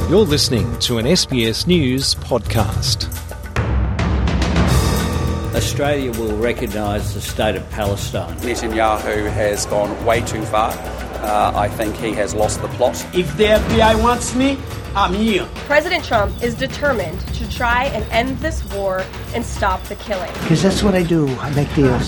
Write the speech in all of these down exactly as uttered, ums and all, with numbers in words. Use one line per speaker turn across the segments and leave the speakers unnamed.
You're listening to an S B S News podcast.
Australia will recognise the state of Palestine.
Netanyahu has gone way too far. Uh, I think he has lost the plot.
If the F B I wants me, I'm here.
President Trump is determined to try and end this war and stop the killing.
Because that's what I do. I make deals.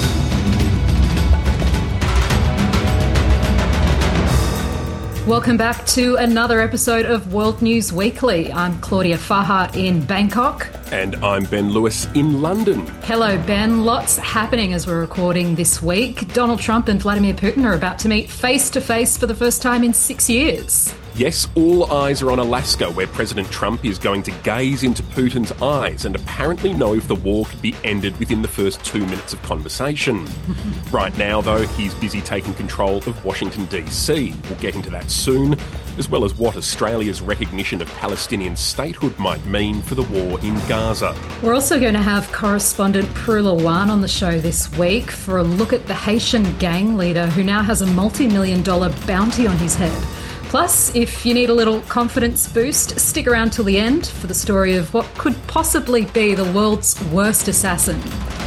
Welcome back to another episode of World News Weekly. I'm Claudia Farhart in Bangkok.
And I'm Ben Lewis in London.
Hello, Ben. Lots happening as we're recording this week. Donald Trump and Vladimir Putin are about to meet face-to-face for the first time in six years.
Yes, all eyes are on Alaska, where President Trump is going to gaze into Putin's eyes and apparently know if the war could be ended within the first two minutes of conversation. Right now, though, he's busy taking control of Washington, D C. We'll get into that soon, as well as what Australia's recognition of Palestinian statehood might mean for the war in Gaza.
We're also going to have correspondent Prue Lawan on the show this week for a look at the Haitian gang leader who now has a multi-million dollar bounty on his head. Plus, if you need a little confidence boost, stick around till the end for the story of what could possibly be the world's worst assassin.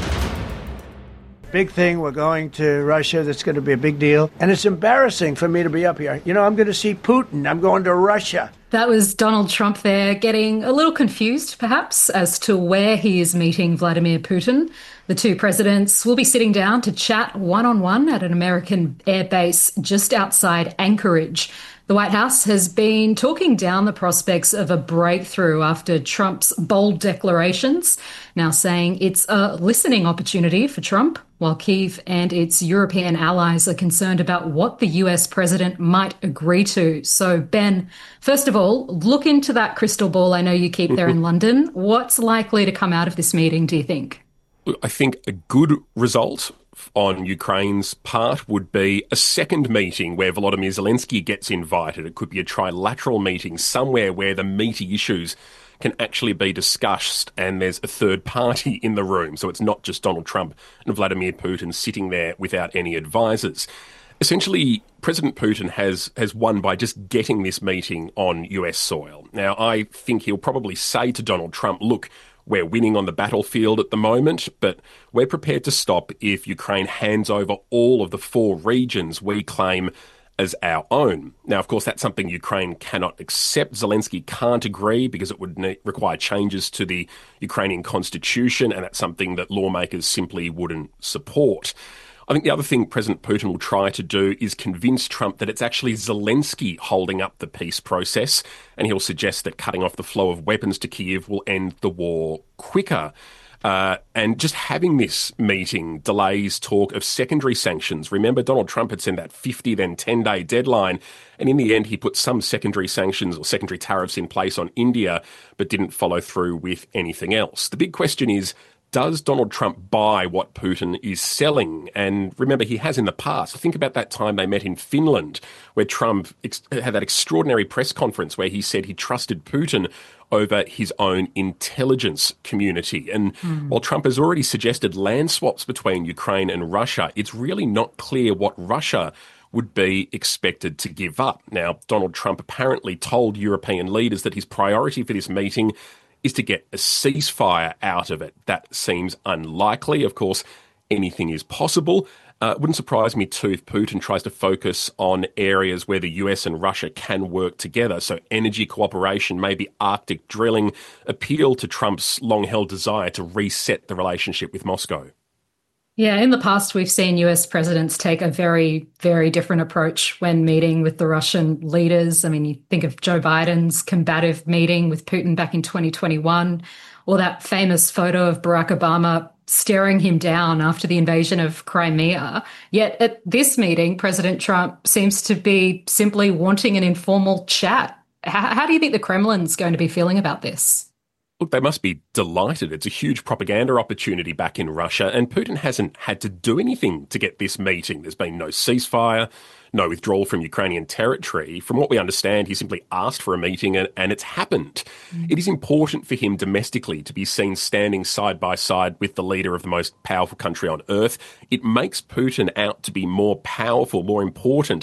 Big thing, we're going to Russia, that's going to be a big deal. And it's embarrassing for me to be up here. You know, I'm going to see Putin, I'm going to Russia.
That was Donald Trump there, getting a little confused, perhaps, as to where he is meeting Vladimir Putin. The two presidents will be sitting down to chat one-on-one at an American airbase just outside Anchorage. The White House has been talking down the prospects of a breakthrough after Trump's bold declarations, now saying it's a listening opportunity for Trump, while Kyiv and its European allies are concerned about what the U S president might agree to. So, Ben, first of all, look into that crystal ball I know you keep there in London. What's likely to come out of this meeting, do you think?
I think a good result on Ukraine's part would be a second meeting where Volodymyr Zelensky gets invited. It could be a trilateral meeting somewhere where the meaty issues can actually be discussed and there's a third party in the room. So it's not just Donald Trump and Vladimir Putin sitting there without any advisors. Essentially, President Putin has, has won by just getting this meeting on U S soil. Now, I think he'll probably say to Donald Trump, look, we're winning on the battlefield at the moment, but we're prepared to stop if Ukraine hands over all of the four regions we claim as our own. Now, of course, that's something Ukraine cannot accept. Zelensky can't agree because it would ne- require changes to the Ukrainian constitution, and that's something that lawmakers simply wouldn't support. I think the other thing President Putin will try to do is convince Trump that it's actually Zelensky holding up the peace process, and he'll suggest that cutting off the flow of weapons to Kyiv will end the war quicker. Uh, and just having this meeting delays talk of secondary sanctions. Remember, Donald Trump had set that fifty, then ten-day deadline, and in the end he put some secondary sanctions or secondary tariffs in place on India, but didn't follow through with anything else. The big question is, does Donald Trump buy what Putin is selling? And remember, he has in the past. Think about that time they met in Finland, where Trump ex- had that extraordinary press conference where he said he trusted Putin over his own intelligence community. And mm. while Trump has already suggested land swaps between Ukraine and Russia, it's really not clear what Russia would be expected to give up. Now, Donald Trump apparently told European leaders that his priority for this meeting is to get a ceasefire out of it. That seems unlikely. Of course, anything is possible. Uh, it wouldn't surprise me too if Putin tries to focus on areas where the U S and Russia can work together. So energy cooperation, maybe Arctic drilling, appeal to Trump's long-held desire to reset the relationship with Moscow.
Yeah, in the past, we've seen U S presidents take a very, very different approach when meeting with the Russian leaders. I mean, you think of Joe Biden's combative meeting with Putin back in twenty twenty-one, or that famous photo of Barack Obama staring him down after the invasion of Crimea. Yet at this meeting, President Trump seems to be simply wanting an informal chat. How, how do you think the Kremlin's going to be feeling about this?
Look, they must be delighted. It's a huge propaganda opportunity back in Russia, and Putin hasn't had to do anything to get this meeting. There's been no ceasefire, no withdrawal from Ukrainian territory. From what we understand, he simply asked for a meeting and, and it's happened. Mm. It is important for him domestically to be seen standing side by side with the leader of the most powerful country on earth. It makes Putin out to be more powerful, more important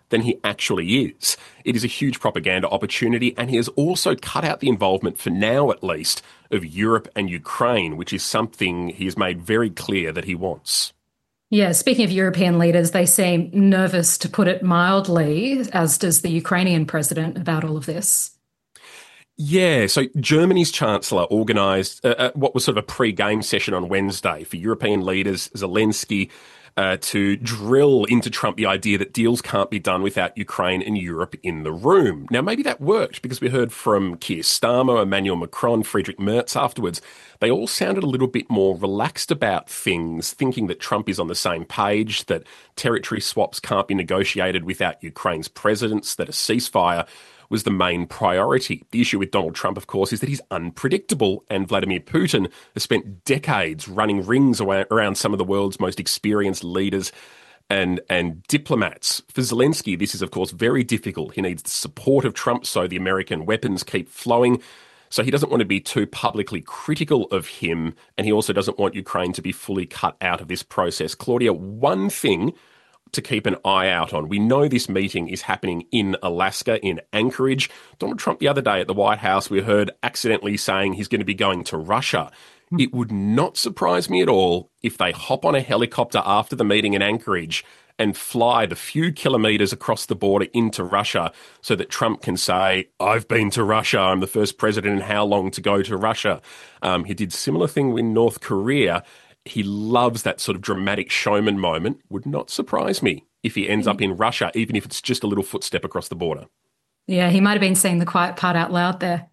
than he actually is. It is a huge propaganda opportunity, and he has also cut out the involvement, for now at least, of Europe and Ukraine, which is something he has made very clear that he wants.
Yeah, speaking of European leaders, they seem nervous, to put it mildly, as does the Ukrainian president, about all of this.
Yeah, so Germany's Chancellor organised uh, uh, what was sort of a pre-game session on Wednesday for European leaders, Zelensky, uh, to drill into Trump the idea that deals can't be done without Ukraine and Europe in the room. Now, maybe that worked, because we heard from Keir Starmer, Emmanuel Macron, Friedrich Merz afterwards. They all sounded a little bit more relaxed about things, thinking that Trump is on the same page, that territory swaps can't be negotiated without Ukraine's presence, that a ceasefire was the main priority. The issue with Donald Trump, of course, is that he's unpredictable, and Vladimir Putin has spent decades running rings around some of the world's most experienced leaders and and diplomats. For Zelensky, this is, of course, very difficult. He needs the support of Trump so the American weapons keep flowing. So he doesn't want to be too publicly critical of him, and he also doesn't want Ukraine to be fully cut out of this process. Claudia, one thing to keep an eye out on. We know this meeting is happening in Alaska, in Anchorage. Donald Trump the other day at the White House, we heard accidentally saying he's going to be going to Russia. It would not surprise me at all if they hop on a helicopter after the meeting in Anchorage and fly the few kilometres across the border into Russia so that Trump can say, I've been to Russia, I'm the first president in how long to go to Russia. Um, he did a similar thing in North Korea. He loves that sort of dramatic showman moment. Would not surprise me if he ends up in Russia, even if it's just a little footstep across the border.
Yeah, he might have been saying the quiet part out loud there.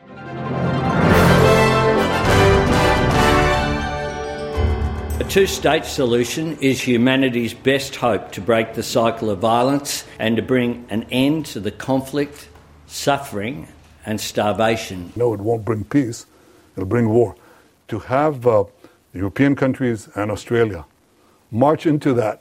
A two-state solution is humanity's best hope to break the cycle of violence and to bring an end to the conflict, suffering and starvation.
No, it won't bring peace. It'll bring war. To have uh, European countries and Australia march into that,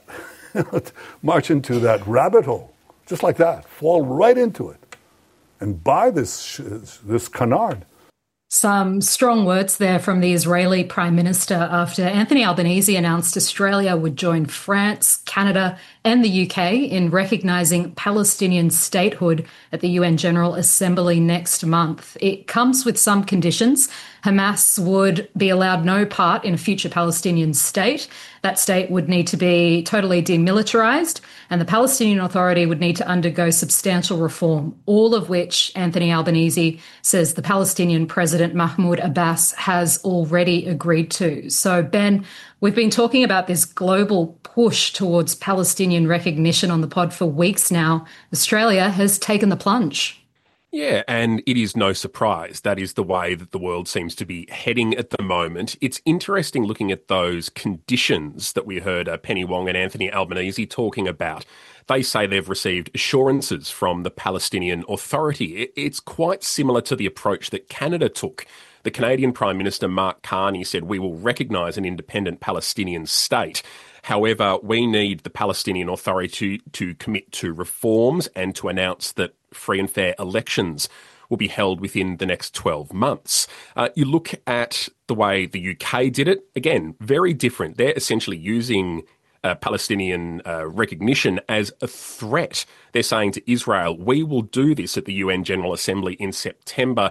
march into that rabbit hole, just like that, fall right into it, and buy this this canard.
Some strong words there from the Israeli Prime Minister after Anthony Albanese announced Australia would join France, Canada and the U K in recognising Palestinian statehood at the U N General Assembly next month. It comes with some conditions. Hamas would be allowed no part in a future Palestinian state. That state would need to be totally demilitarised, and the Palestinian Authority would need to undergo substantial reform, all of which Anthony Albanese says the Palestinian President Mahmoud Abbas has already agreed to. So, Ben, we've been talking about this global push towards Palestinian recognition on the pod for weeks now. Australia has taken the plunge.
Yeah, and it is no surprise. That is the way that the world seems to be heading at the moment. It's interesting looking at those conditions that we heard uh, Penny Wong and Anthony Albanese talking about. They say they've received assurances from the Palestinian Authority. It's quite similar to the approach that Canada took. The Canadian Prime Minister Mark Carney said, we will recognise an independent Palestinian state. However, we need the Palestinian Authority to, to commit to reforms and to announce that free and fair elections will be held within the next twelve months. Uh, you look at the way the U K did it, again, very different. They're essentially using uh, Palestinian uh, recognition as a threat. They're saying to Israel, we will do this at the U N General Assembly in September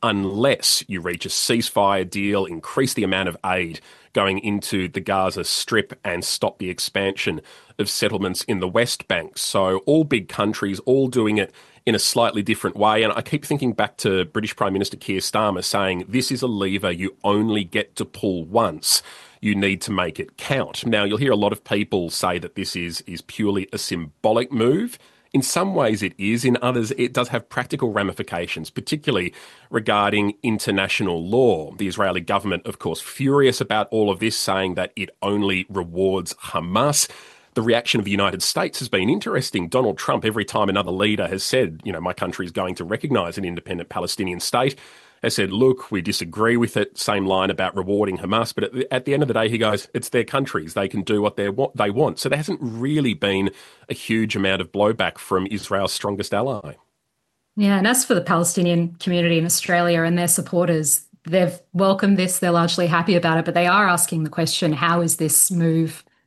unless you reach a ceasefire deal, increase the amount of aid going into the Gaza Strip and stop the expansion of settlements in the West Bank. So all big countries, all doing it in a slightly different way. And I keep thinking back to British Prime Minister Keir Starmer saying, this is a lever you only get to pull once. You need to make it count. Now, you'll hear a lot of people say that this is, is purely a symbolic move. In some ways it is, in others it does have practical ramifications, particularly regarding international law. The Israeli government, of course, furious about all of this, saying that it only rewards Hamas. The reaction of the United States has been interesting. Donald Trump, every time another leader has said, you know, my country is going to recognise an independent Palestinian state, has said, look, we disagree with it. Same line about rewarding Hamas. But at the, at the end of the day, he goes, it's their countries. They can do what, what they want. So there hasn't really been a huge amount of blowback from Israel's strongest ally.
Yeah, and as for the Palestinian community in Australia and their supporters, they've welcomed this. They're largely happy about it. But they are asking the question, how is this move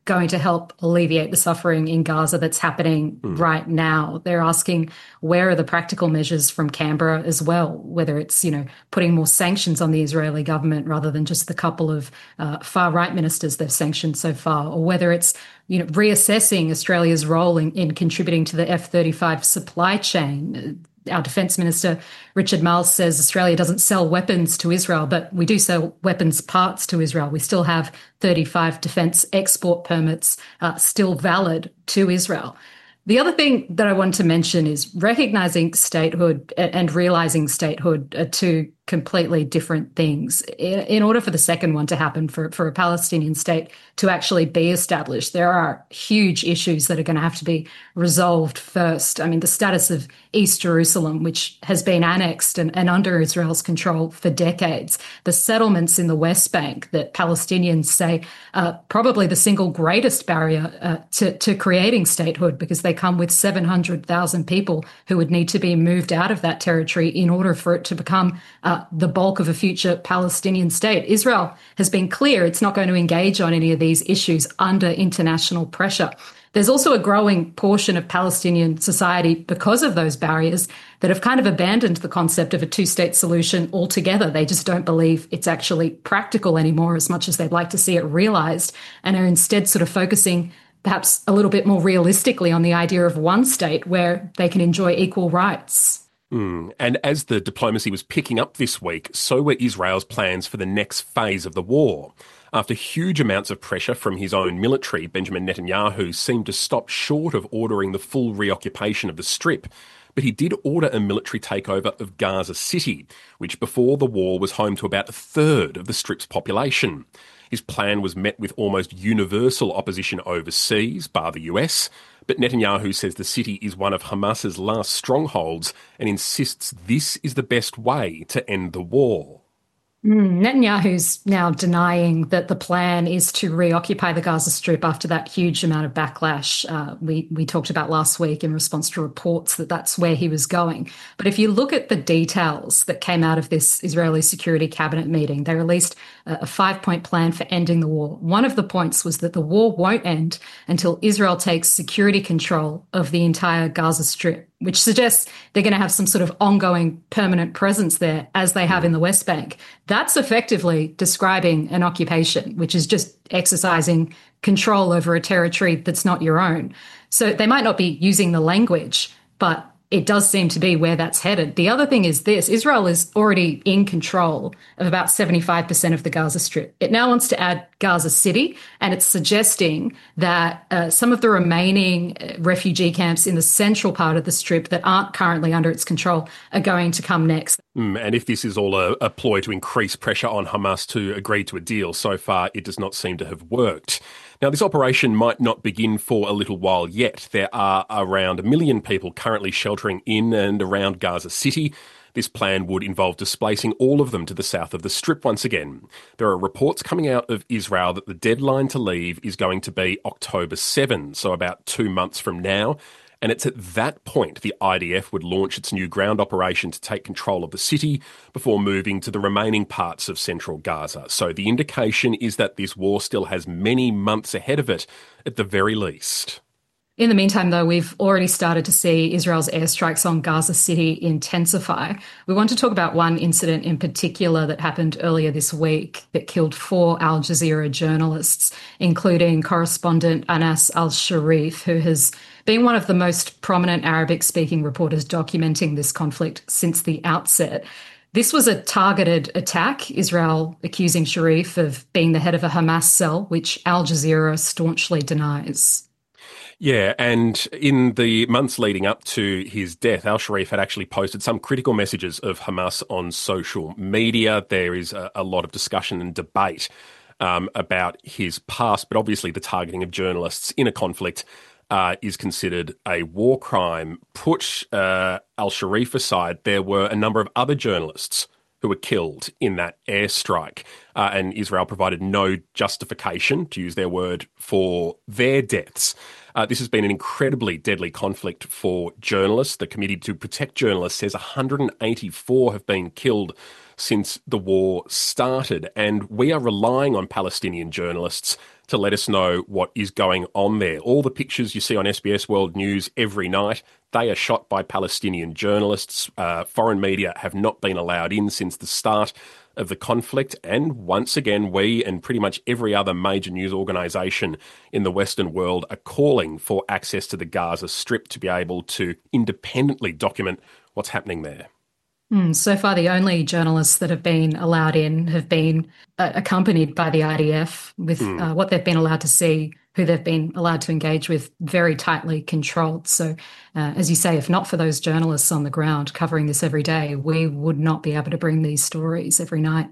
going to help alleviate the suffering in Gaza that's happening mm. right now. They're asking, where are the practical measures from Canberra as well, whether it's, you know, putting more sanctions on the Israeli government rather than just the couple of uh, far-right ministers they've sanctioned so far, or whether it's, you know, reassessing Australia's role in, in contributing to the F thirty-five supply chain. Our Defence Minister, Richard Marles, says Australia doesn't sell weapons to Israel, but we do sell weapons parts to Israel. We still have thirty-five defence export permits uh, still valid to Israel. The other thing that I want to mention is recognising statehood and realising statehood are two completely different things. In order for the second one to happen, for, for a Palestinian state to actually be established, there are huge issues that are going to have to be resolved first. I mean, the status of East Jerusalem, which has been annexed and, and under Israel's control for decades, the settlements in the West Bank that Palestinians say are probably the single greatest barrier uh, to, to creating statehood, because they come with seven hundred thousand people who would need to be moved out of that territory in order for it to become uh, the bulk of a future Palestinian state. Israel has been clear it's not going to engage on any of these issues under international pressure. There's also a growing portion of Palestinian society, because of those barriers, that have kind of abandoned the concept of a two-state solution altogether. They just don't believe it's actually practical anymore as much as they'd like to see it realised, and are instead sort of focusing perhaps a little bit more realistically on the idea of one state where they can enjoy equal rights.
Mm. And as the diplomacy was picking up this week, so were Israel's plans for the next phase of the war. After huge amounts of pressure from his own military, Benjamin Netanyahu seemed to stop short of ordering the full reoccupation of the Strip. But he did order a military takeover of Gaza City, which before the war was home to about a third of the Strip's population. His plan was met with almost universal opposition overseas, bar the U S, but Netanyahu says the city is one of Hamas's last strongholds and insists this is the best way to end the war.
Mm, Netanyahu's now denying that the plan is to reoccupy the Gaza Strip after that huge amount of backlash uh, we, we talked about last week in response to reports that that's where he was going. But if you look at the details that came out of this Israeli Security Cabinet meeting, they released a, a five-point plan for ending the war. One of the points was that the war won't end until Israel takes security control of the entire Gaza Strip, which suggests they're going to have some sort of ongoing permanent presence there as they have in the West Bank. That's effectively describing an occupation, which is just exercising control over a territory that's not your own. So they might not be using the language, but it does seem to be where that's headed. The other thing is this: Israel is already in control of about seventy-five percent of the Gaza Strip. It now wants to add Gaza City, and it's suggesting that uh, some of the remaining refugee camps in the central part of the Strip that aren't currently under its control are going to come next.
Mm, and if this is all a, a ploy to increase pressure on Hamas to agree to a deal, so far it does not seem to have worked. Now, this operation might not begin for a little while yet. There are around a million people currently sheltering in and around Gaza City. This plan would involve displacing all of them to the south of the Strip once again. There are reports coming out of Israel that the deadline to leave is going to be October seventh, so about two months from now. And it's at that point the I D F would launch its new ground operation to take control of the city before moving to the remaining parts of central Gaza. So the indication is that this war still has many months ahead of it, at the very least.
In the meantime, though, we've already started to see Israel's airstrikes on Gaza City intensify. We want to talk about one incident in particular that happened earlier this week that killed four Al Jazeera journalists, including correspondent Anas al-Sharif, who has been one of the most prominent Arabic-speaking reporters documenting this conflict since the outset. This was a targeted attack, Israel accusing Sharif of being the head of a Hamas cell, which Al Jazeera staunchly denies.
Yeah, and in the months leading up to his death, al-Sharif had actually posted some critical messages of Hamas on social media. There is a, a lot of discussion and debate um, about his past, but obviously the targeting of journalists in a conflict uh, is considered a war crime. Put uh, al-Sharif aside, there were a number of other journalists who were killed in that airstrike, uh, and Israel provided no justification, to use their word, for their deaths. Uh, this has been an incredibly deadly conflict for journalists. The Committee to Protect Journalists says one hundred eighty-four have been killed since the war started, and we are relying on Palestinian journalists to let us know what is going on there. All the pictures you see on S B S World News every night, they are shot by Palestinian journalists. Uh, foreign media have not been allowed in since the start of the conflict. And once again, we and pretty much every other major news organisation in the Western world are calling for access to the Gaza Strip to be able to independently document what's happening there.
Mm, so far, the only journalists that have been allowed in have been uh, accompanied by the I D F with mm. uh, what they've been allowed to see, who they've been allowed to engage with, very tightly controlled. So, uh, as you say, if not for those journalists on the ground covering this every day, we would not be able to bring these stories every night.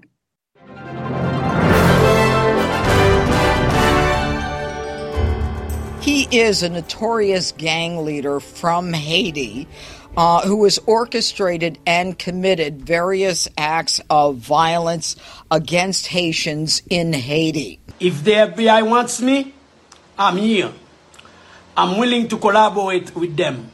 He is a notorious gang leader from Haiti uh, who has orchestrated and committed various acts of violence against Haitians in Haiti.
If the F B I wants me, I'm here. I'm willing to collaborate with them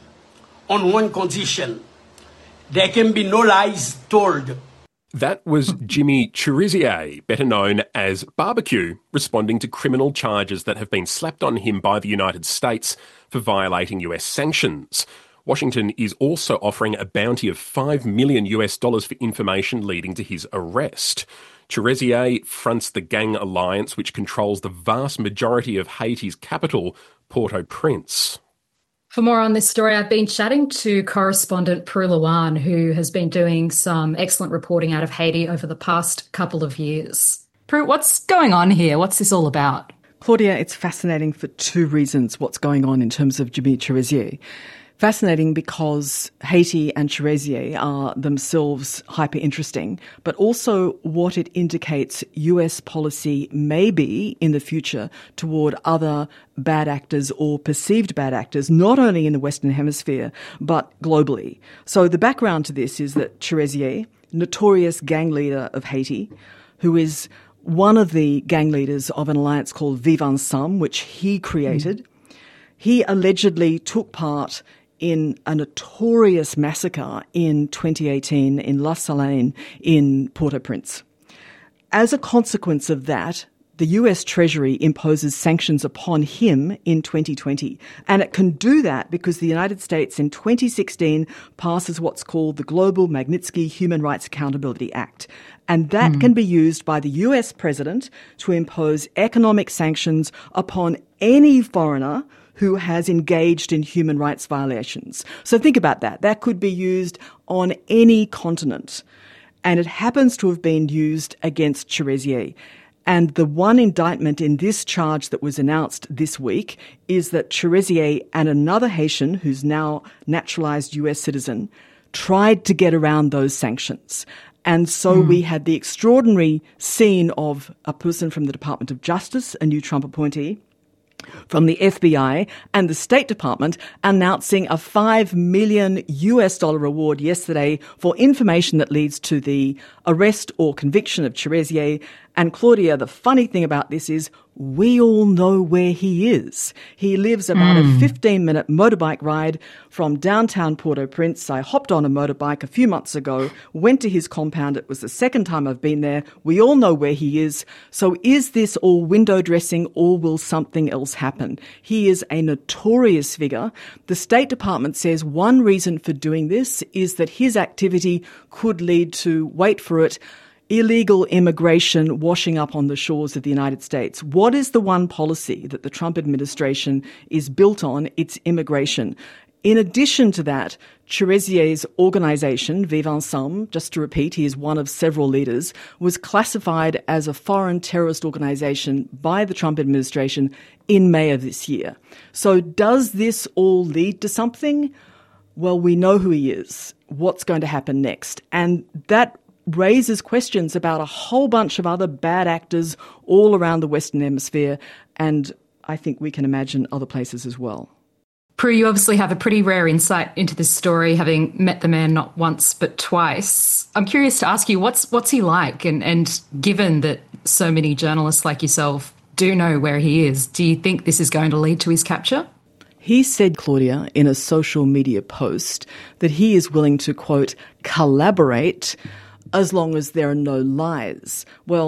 on one condition. There can be no lies told.
That was Jimmy Cherizier, better known as Barbecue, responding to criminal charges that have been slapped on him by the United States for violating U S sanctions. Washington is also offering a bounty of five million US dollars for information leading to his arrest. Cherizier fronts the Gang Alliance, which controls the vast majority of Haiti's capital, Port-au-Prince.
For more on this story, I've been chatting to correspondent Prue Lewan, who has been doing some excellent reporting out of Haiti over the past couple of years. Prue, what's going on here? What's this all about?
Claudia, it's fascinating for two reasons what's going on in terms of Jimmy Cherizier. Fascinating because Haiti and Cherizier are themselves hyper-interesting, but also what it indicates U S policy may be in the future toward other bad actors or perceived bad actors, not only in the Western Hemisphere, but globally. So the background to this is that Cherizier, notorious gang leader of Haiti, who is one of the gang leaders of an alliance called Vivre Ensemble, which he created, mm. he allegedly took part in a notorious massacre in twenty eighteen in La Salane in Port-au-Prince. As a consequence of that, the U S Treasury imposes sanctions upon him in twenty twenty. And it can do that because the United States in twenty sixteen passes what's called the Global Magnitsky Human Rights Accountability Act. And that mm. can be used by the U S president to impose economic sanctions upon any foreigner who has engaged in human rights violations. So think about that. That could be used on any continent. And it happens to have been used against Cherizier. And the one indictment in this charge that was announced this week is that Cherizier and another Haitian, who's now naturalized U S citizen, tried to get around those sanctions. And so mm. we had the extraordinary scene of a person from the Department of Justice, a new Trump appointee, from the F B I and the State Department announcing a five million US dollar reward yesterday for information that leads to the arrest or conviction of Cherizier. And Claudia, the funny thing about this is we all know where he is. He lives about mm. a fifteen-minute motorbike ride from downtown Port-au-Prince. I hopped on a motorbike a few months ago, went to his compound. It was the second time I've been there. We all know where he is. So is this all window dressing or will something else happen? He is a notorious figure. The State Department says one reason for doing this is that his activity could lead to, wait for it, illegal immigration washing up on the shores of the United States. What is the one policy that the Trump administration is built on? It's immigration. In addition to that, Cherizier's organization, Vivre Ensemble, just to repeat, he is one of several leaders, was classified as a foreign terrorist organization by the Trump administration in May of this year. So does this all lead to something? Well, we know who he is. What's going to happen next? And that raises questions about a whole bunch of other bad actors all around the Western Hemisphere, and I think we can imagine other places as well.
Prue, you obviously have a pretty rare insight into this story, having met the man not once but twice. I'm curious to ask you, what's what's he like? And, and given that so many journalists like yourself do know where he is, do you think this is going to lead to his capture?
He said, Claudia, in a social media post, that he is willing to, quote, collaborate as long as there are no lies. Well,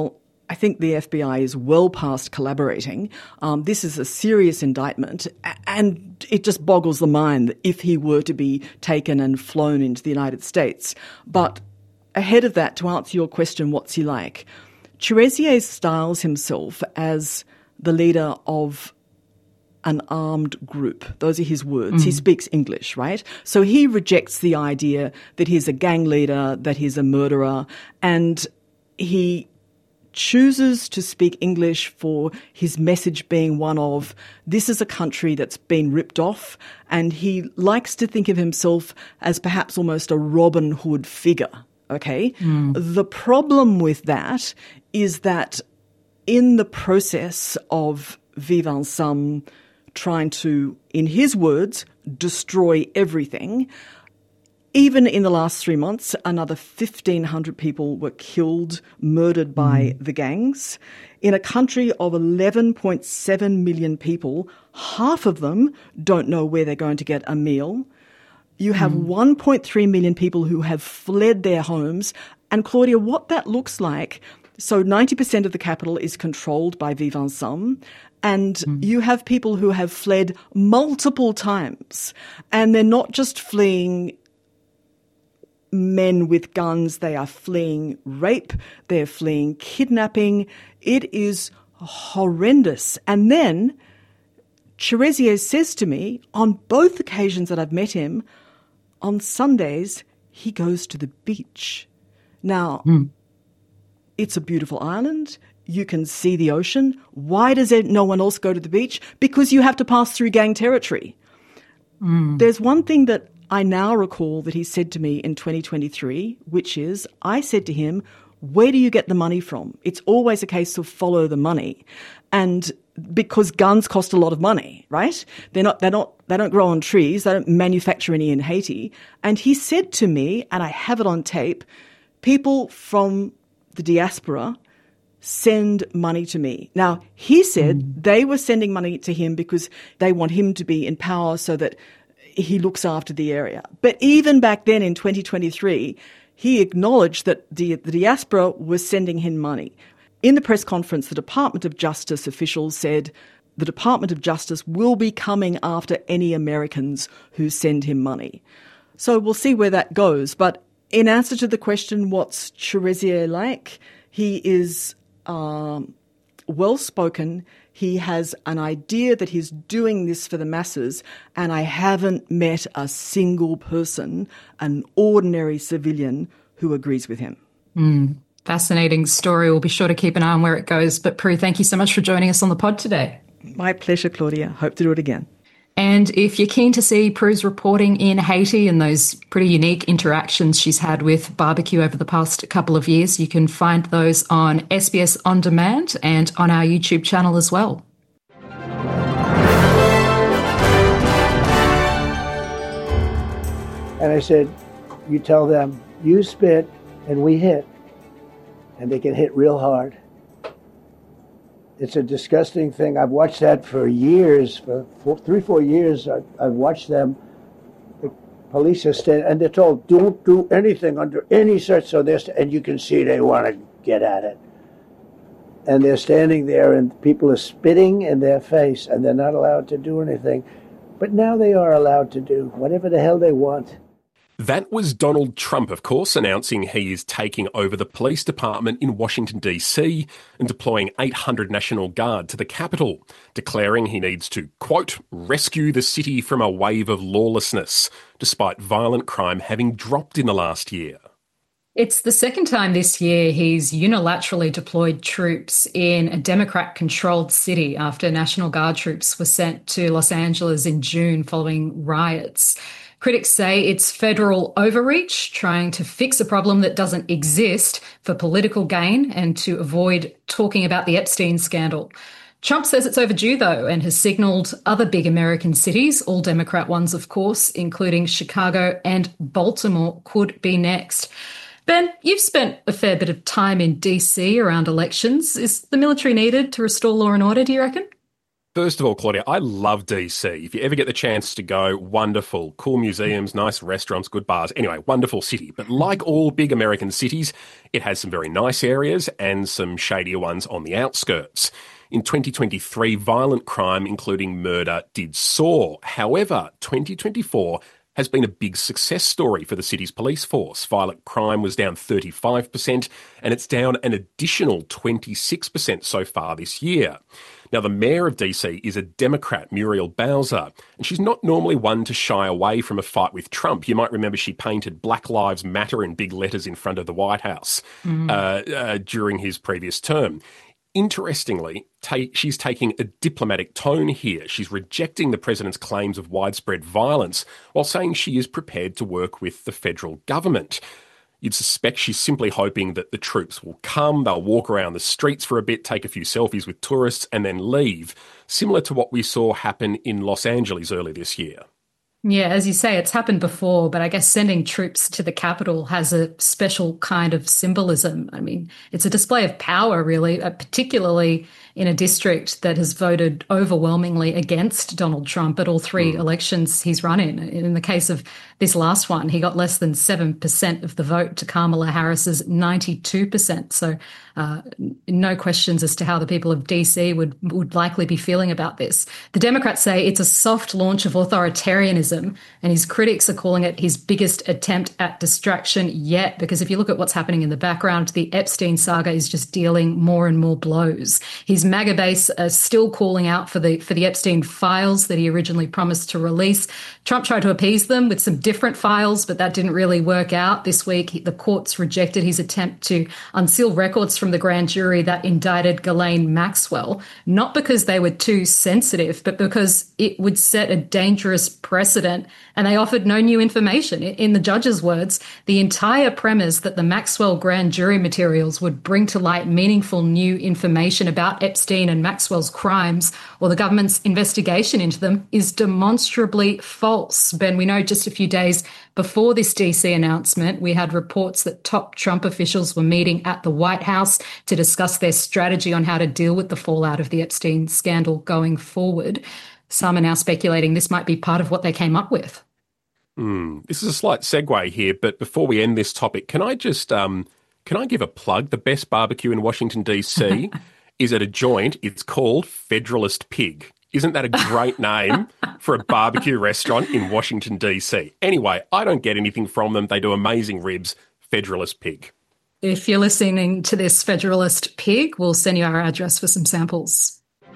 I think the F B I is well past collaborating. Um, this is a serious indictment, and it just boggles the mind that if he were to be taken and flown into the United States. But ahead of that, to answer your question, what's he like? Cherizier styles himself as the leader of an armed group. Those are his words. Mm. He speaks English, right? So he rejects the idea that he's a gang leader, that he's a murderer, and he chooses to speak English for his message being one of, this is a country that's been ripped off, and he likes to think of himself as perhaps almost a Robin Hood figure, okay? Mm. The problem with that is that in the process of Vivre Ensemble trying to, in his words, destroy everything, even in the last three months, another fifteen hundred people were killed, murdered by mm. the gangs. In a country of eleven point seven million people, half of them don't know where they're going to get a meal. You have mm. one point three million people who have fled their homes. And Claudia, what that looks like, so ninety percent of the capital is controlled by Vivre Ensemble. And mm. you have people who have fled multiple times. And they're not just fleeing men with guns, they are fleeing rape, they're fleeing kidnapping. It is horrendous. And then Cherizier says to me, on both occasions that I've met him, on Sundays, he goes to the beach. Now, mm. it's a beautiful island. You can see the ocean. Why does no one else go to the beach? Because you have to pass through gang territory. Mm. There's one thing that I now recall that he said to me in twenty twenty-three, which is, I said to him, where do you get the money from? It's always a case of follow the money. And because guns cost a lot of money, right? They're not, they're not, they don't grow on trees. They don't manufacture any in Haiti. And he said to me, and I have it on tape, people from the diaspora send money to me. Now, he said mm. they were sending money to him because they want him to be in power so that he looks after the area. But even back then in twenty twenty-three, he acknowledged that the, the diaspora was sending him money. In the press conference, the Department of Justice officials said the Department of Justice will be coming after any Americans who send him money. So we'll see where that goes. But in answer to the question, what's Cherizier like? He is um, well-spoken. He has an idea that he's doing this for the masses, and I haven't met a single person, an ordinary civilian, who agrees with him.
Mm, fascinating story. We'll be sure to keep an eye on where it goes. But Prue, thank you so much for joining us on the pod today.
My pleasure, Claudia. Hope to do it again.
And if you're keen to see Prue's reporting in Haiti and those pretty unique interactions she's had with barbecue over the past couple of years, you can find those on S B S On Demand and on our YouTube channel as well.
And I said, you tell them, you spit and we hit, and they can hit real hard. It's a disgusting thing. I've watched that for years, for four, three, four years. I, I've watched them. The police are standing, and they're told, don't do anything under any such, so they're, and you can see they want to get at it. And they're standing there, and people are spitting in their face, and they're not allowed to do anything. But now they are allowed to do whatever the hell they want.
That was Donald Trump, of course, announcing he is taking over the police department in Washington, D C and deploying eight hundred National Guard to the Capitol, declaring he needs to, quote, rescue the city from a wave of lawlessness, despite violent crime having dropped in the last year.
It's the second time this year he's unilaterally deployed troops in a Democrat-controlled city after National Guard troops were sent to Los Angeles in June following riots. Critics say it's federal overreach, trying to fix a problem that doesn't exist for political gain and to avoid talking about the Epstein scandal. Trump says it's overdue, though, and has signalled other big American cities, all Democrat ones, of course, including Chicago and Baltimore, could be next. Ben, you've spent a fair bit of time in D C around elections. Is the military needed to restore law and order, do you reckon?
First of all, Claudia, I love D C. If you ever get the chance to go, wonderful. Cool museums, nice restaurants, good bars. Anyway, wonderful city. But like all big American cities, it has some very nice areas and some shadier ones on the outskirts. In twenty twenty-three, violent crime, including murder, did soar. However, twenty twenty-four has been a big success story for the city's police force. Violent crime was down thirty-five percent, and it's down an additional twenty-six percent so far this year. Now, the mayor of D C is a Democrat, Muriel Bowser, and she's not normally one to shy away from a fight with Trump. You might remember she painted Black Lives Matter in big letters in front of the White House mm. uh, uh, during his previous term. Interestingly, ta- she's taking a diplomatic tone here. She's rejecting the president's claims of widespread violence while saying she is prepared to work with the federal government. You'd suspect she's simply hoping that the troops will come, they'll walk around the streets for a bit, take a few selfies with tourists and then leave, similar to what we saw happen in Los Angeles earlier this year.
Yeah, as you say, it's happened before, but I guess sending troops to the capital has a special kind of symbolism. I mean, it's a display of power, really, uh, particularly in a district that has voted overwhelmingly against Donald Trump at all three mm. elections he's run in. In the case of this last one, he got less than seven percent of the vote to Kamala Harris's ninety-two percent. So uh, no questions as to how the people of D C would, would likely be feeling about this. The Democrats say it's a soft launch of authoritarianism, and his critics are calling it his biggest attempt at distraction yet, because if you look at what's happening in the background, the Epstein saga is just dealing more and more blows. His MAGA base are still calling out for the for the Epstein files that he originally promised to release. Trump tried to appease them with some different files, but that didn't really work out. This week, the courts rejected his attempt to unseal records from the grand jury that indicted Ghislaine Maxwell, not because they were too sensitive, but because it would set a dangerous precedent, and they offered no new information. In the judge's words, the entire premise that the Maxwell grand jury materials would bring to light meaningful new information about Epstein and Maxwell's crimes or the government's investigation into them is demonstrably false. Ben, we know just a few days before this D C announcement, we had reports that top Trump officials were meeting at the White House to discuss their strategy on how to deal with the fallout of the Epstein scandal going forward. Some are now speculating this might be part of what they came up with.
Mm, this is a slight segue here, but before we end this topic, can I just um, can I give a plug? The best barbecue in Washington, D C is at a joint. It's called Federalist Pig. Isn't that a great name for a barbecue restaurant in Washington, D C? Anyway, I don't get anything from them. They do amazing ribs. Federalist Pig.
If you're listening to this, Federalist Pig, we'll send you our address for some samples.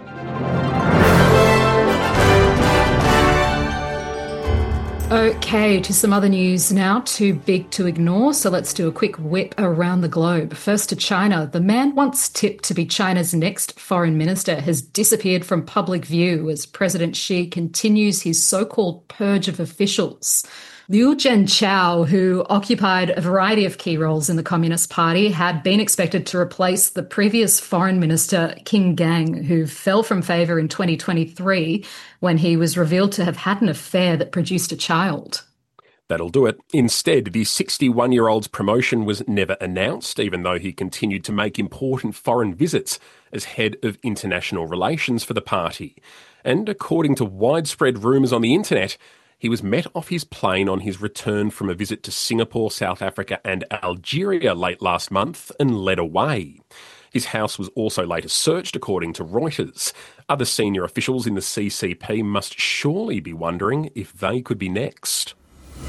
Okay, to some other news now, too big to ignore, so let's do a quick whip around the globe. First to China. The man once tipped to be China's next foreign minister has disappeared from public view as President Xi continues his so-called purge of officials. Liu Zhenchao, who occupied a variety of key roles in the Communist Party, had been expected to replace the previous foreign minister, Qin Gang, who fell from favour in twenty twenty-three when he was revealed to have had an affair that produced a child.
That'll do it. Instead, the sixty-one-year-old's promotion was never announced, even though he continued to make important foreign visits as head of international relations for the party. And according to widespread rumours on the internet, he was met off his plane on his return from a visit to Singapore, South Africa and Algeria late last month and led away. His house was also later searched, according to Reuters. Other senior officials in the C C P must surely be wondering if they could be next.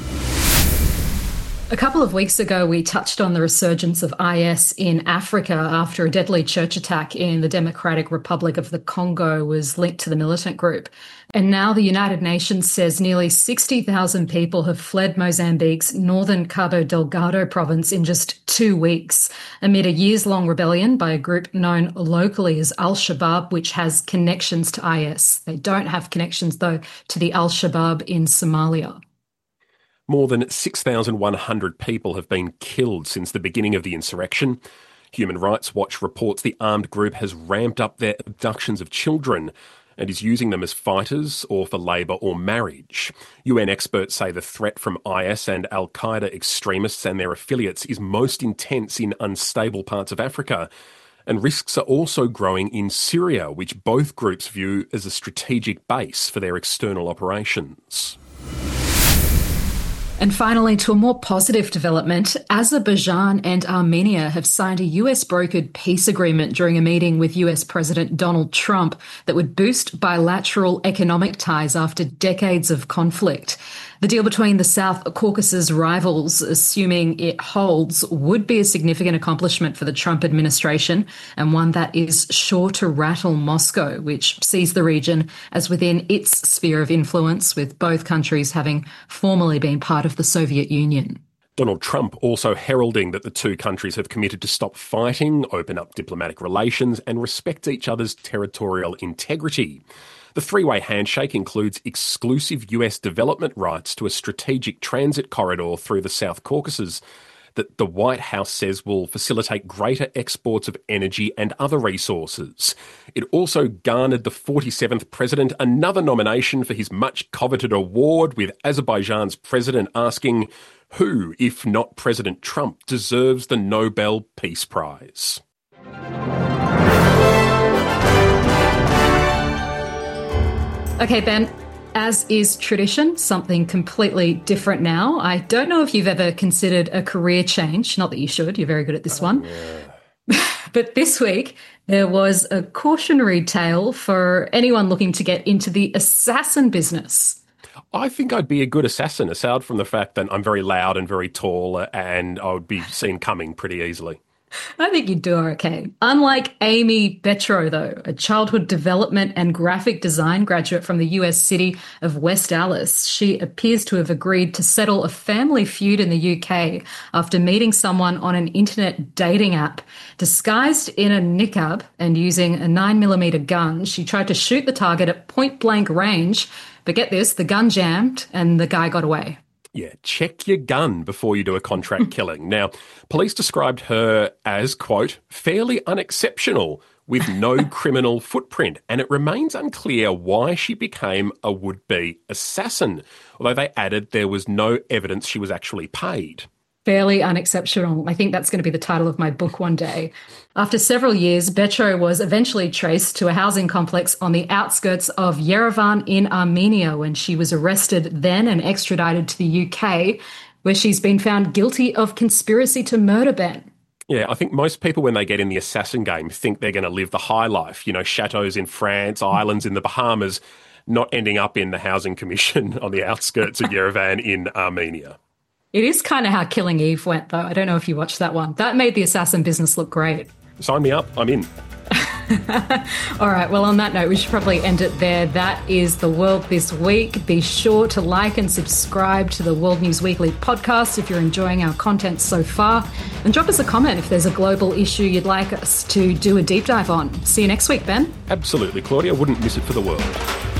A couple of weeks ago, we touched on the resurgence of I S in Africa after a deadly church attack in the Democratic Republic of the Congo was linked to the militant group. And now the United Nations says nearly sixty thousand people have fled Mozambique's northern Cabo Delgado province in just two weeks, amid a years-long rebellion by a group known locally as Al-Shabaab, which has connections to I S. They don't have connections, though, to the Al-Shabaab in Somalia.
More than six thousand one hundred people have been killed since the beginning of the insurrection. Human Rights Watch reports the armed group has ramped up their abductions of children and is using them as fighters or for labour or marriage. U N experts say the threat from I S and Al-Qaeda extremists and their affiliates is most intense in unstable parts of Africa. And risks are also growing in Syria, which both groups view as a strategic base for their external operations.
And finally, to a more positive development, Azerbaijan and Armenia have signed a U S-brokered peace agreement during a meeting with U S President Donald Trump that would boost bilateral economic ties after decades of conflict. The deal between the South Caucasus rivals, assuming it holds, would be a significant accomplishment for the Trump administration and one that is sure to rattle Moscow, which sees the region as within its sphere of influence, with both countries having formerly been part of the Soviet Union.
Donald Trump also heralding that the two countries have committed to stop fighting, open up diplomatic relations and respect each other's territorial integrity. The three-way handshake includes exclusive U S development rights to a strategic transit corridor through the South Caucasus that the White House says will facilitate greater exports of energy and other resources. It also garnered the forty-seventh president another nomination for his much-coveted award, with Azerbaijan's president asking who, if not President Trump, deserves the Nobel Peace Prize.
Okay, Ben, as is tradition, something completely different now. I don't know if you've ever considered a career change. Not that you should. You're very good at this one. Yeah. But this week, there was a cautionary tale for anyone looking to get into the assassin business.
I think I'd be a good assassin, aside from the fact that I'm very loud and very tall and I would be seen coming pretty easily.
I think you'd do okay. Unlike Amy Betro, though, a childhood development and graphic design graduate from the U S city of West Allis, she appears to have agreed to settle a family feud in the U K after meeting someone on an internet dating app. Disguised in a niqab and using a nine millimeter gun, she tried to shoot the target at point-blank range, but get this, the gun jammed and the guy got away.
Yeah, check your gun before you do a contract killing. Now, police described her as, quote, fairly unexceptional with no criminal footprint, and it remains unclear why she became a would-be assassin, although they added there was no evidence she was actually paid.
Fairly unexceptional. I think that's going to be the title of my book one day. After several years, Betro was eventually traced to a housing complex on the outskirts of Yerevan in Armenia when she was arrested then and extradited to the U K, where she's been found guilty of conspiracy to murder, Ben.
Yeah, I think most people, when they get in the assassin game, think they're going to live the high life, you know, chateaus in France, islands in the Bahamas, not ending up in the housing commission on the outskirts of Yerevan in Armenia.
It is kind of how Killing Eve went, though. I don't know if you watched that one. That made the assassin business look great.
Sign me up. I'm in.
All right. Well, on that note, we should probably end it there. That is The World This Week. Be sure to like and subscribe to the World News Weekly podcast if you're enjoying our content so far. And drop us a comment if there's a global issue you'd like us to do a deep dive on. See you next week, Ben.
Absolutely, Claudia. Wouldn't miss it for the world.